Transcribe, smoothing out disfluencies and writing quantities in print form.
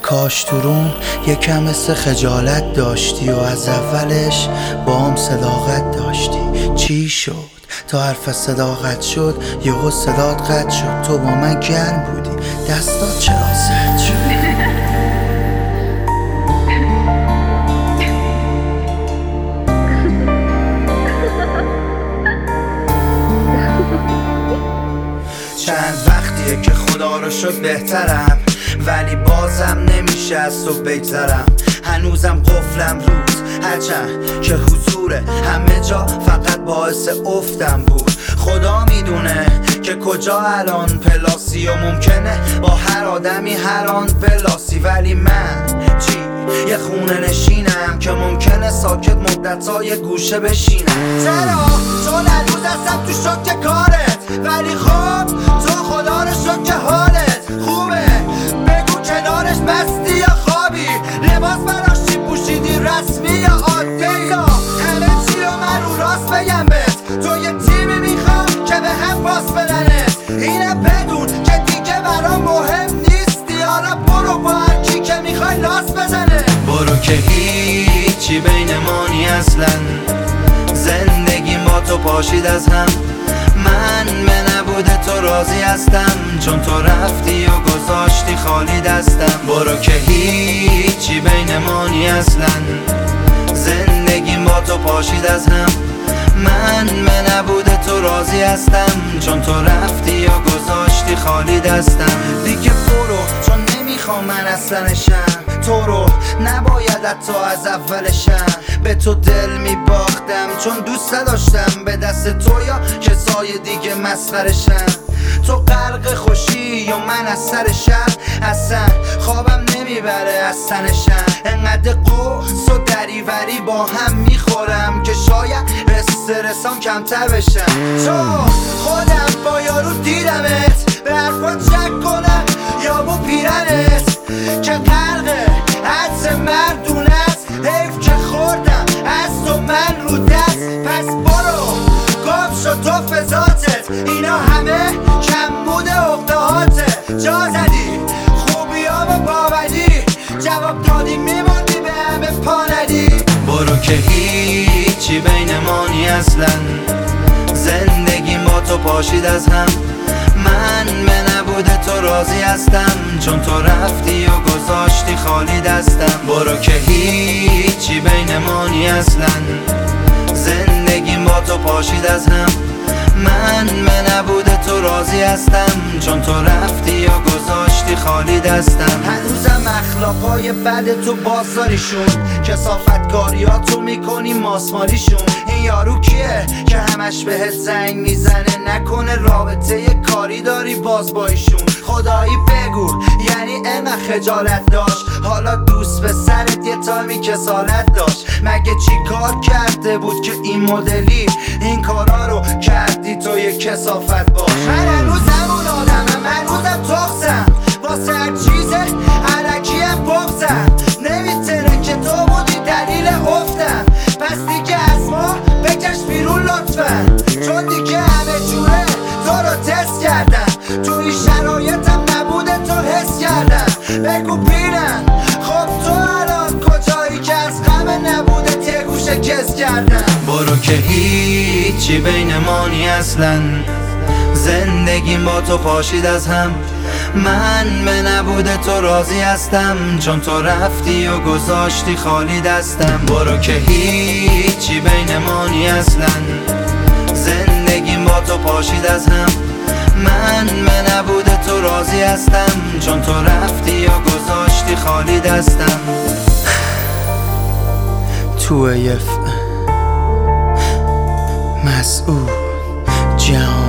کاش تو روم یکم مثل خجالت داشتی و از اولش با هم صداقت داشتی. چی شد تا حرف صداقت شد یهو صدات قطع شد؟ تو با من گرم بودی دستات چرا سرد شد؟ چند وقتیه که خدا رو شد بهترم، ولی بازم نمیشه از تو بگذرم. هنوزم قفلم روز هرچند که حضور همه جا فقط باعث افتم بود. خدا میدونه که کجا الان پلاسی و ممکنه با هر آدمی هر آن پلاسی، ولی من چی؟ یه خونه نشینم که ممکنه ساکت مدت‌های گوشه بشینم. چرا؟ چون هنوز هستم تو شوک کارت، ولی خب تو خدا رو شد که حالت خوبه. بگو کنارش مستی یا خوابی، لباس براش چی پوشیدی، رسمی یا عادی؟ یا همه چی رو من رو راست بگم بهت، تو یه تیمی میخوام که به هم پاس بدنت. اینه بدون که دیگه برام مهم نیستی، حالا برو با هر کی که میخوای لاس بزنه. برو که هیچی بین ما نی اصلا، زندگیم با تو پاشید از هم. من به نبود تو راضی هستم، چون تو رفتی و گذاشتی خالی دستم. برو که هیچی بین ما نی اصلا، زندگیم با تو پاشید از هم. من به نبود تو راضی هستم، چون تو رفتی و گذاشتی خالی دستم. دیگه برو چون نمیخوام من اصلا نشم، تو رو نباید حتی از اولشم. به تو دل میباختم چون دوست داشتم به دست تو یا کسای دیگه مسخرشم. تو غرق خوشی یا من از سر شر، اصلا خوابم نمیبره از تنشم. انقدر قوس و دریوری با هم میخورم که شاید استرسام کمتر بشم. تو خودم با یارو دیدمت، به حرفات شک کنم یا با پیرنت که غرق حدس مردون است. حیف که خوردم از تو من رو دست، پس برو گم شد تو فضاتت. اینا همه کم بوده عقدهاته، جا زدی خوبی ها و باوری، جواب دادی میموندی به همه پا ندی. برو که هیچی بین ما نی اصلا، زندگیم با تو پاشید از هم. من به نبود تو راضی هستم، چون تو رفتی و گذاشتی خالی دستم. برو که هیچی بین ما نی اصلا، زندگیم با تو پاشید از هم. من به نبود تو راضی هستم، چون تو رفتی و گذاشتی خالی دستم. هنوزم اخلاقای بد تو بازاریشون، کثافتکاریاتو میکنی ماسمالیشون. این یارو کیه که همش بهت زنگ میزنه؟ نکنه رابطه کاری داری باز با ایشون؟ خدایی بگو یعنی انقدر خجالت داشت؟ حالا دوست به سرت یه تایمی کسالت داشت؟ مگه چی کار کرده بود که این مدلی این کارا رو کردی تو یه کثافت باش؟ من هنوزم اون آدمم، هنوزم تخصم واسه هر چیز علکیم بغزم. نمیتونه که تو بودی دلیل افتم، پس دیگه از ما بکش بیرون لطفا، چون دیگه همه جوره تو رو تست کردم. تو این شرایطم نبوده تو حس کردم. بگو بینم خب تو الان کجایی که از غم نبوده یه گوشه کس کردم. برو که هیچی بین ما نی اصلا، زندگیم با تو پاشید از هم. من به نبود تو راضی هستم، چون تو رفتی و گذاشتی خالی دستم. برو که هیچی بین ما نی اصلا، زندگیم با تو پاشید از هم. من به نبود تو راضی هستم، چون تو رفتی و گذاشتی خالی دستم. تو مسعود جان